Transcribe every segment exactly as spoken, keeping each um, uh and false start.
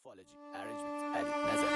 Morphology, arrangement, Ali, Nazar.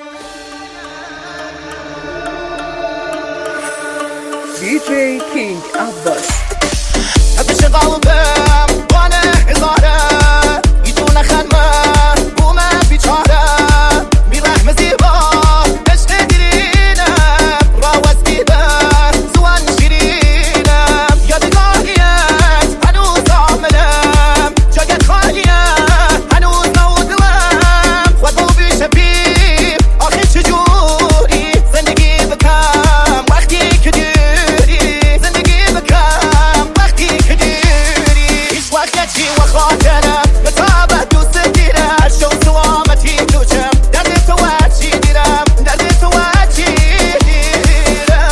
دی جی King Abbas. هبش قلبم بانه هزاره یدونه خنمه بومه بیچاره بیرحم زیبا عشق دیرینم راوز دیدم زوان شیرینم یادگاریت هنوز عاملم جاگت خالیه هنوز نودلم خود رو بیشه بیم آخه چجوری زندگی بکم وقتی که دیری زندگی بکم وقتی که دیری هیچ وقت نچی و خاطرم متابه دوست دیرم شو سلامتی توچم درد تو هرچی دیرم درد تو هرچی دیرم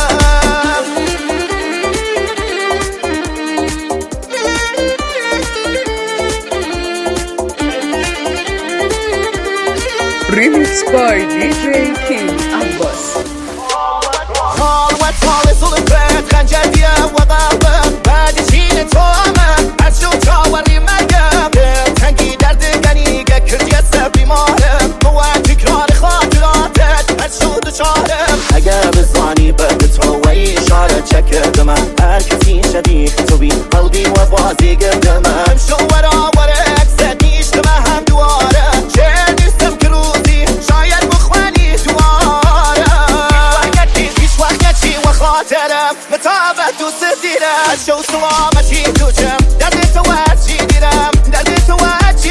Remixed by دی جی King Abbas. حال و طال ظلم بد خنجریه و قلبم بعد چین تو همه از شو چاوری مرگم تنگی درد گنیگه کردی از بیمارم قوه تکرار خاطراتت از شو دچارم اگر بزانی بعد تو و اشاره چکرد من هر کسی شبیه تو بی قلبی و بازی گردم شو ورا ورا اکسد نیشت و هم دواره چه نیستم که روزی شاید بخوانی دواره هیچ وقت نچی و خاطرم متابه دوست دیرم شو سلامتی توچم درد تو هرچی دیرم درد تو هرچی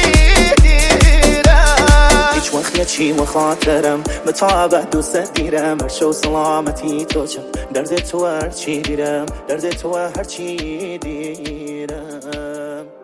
دیرم هیچ وقت نچی و خاطرم متابه دوست دیرم شو سلامتی توچم درد تو هرچی دیرم درد تو هرچی دیرم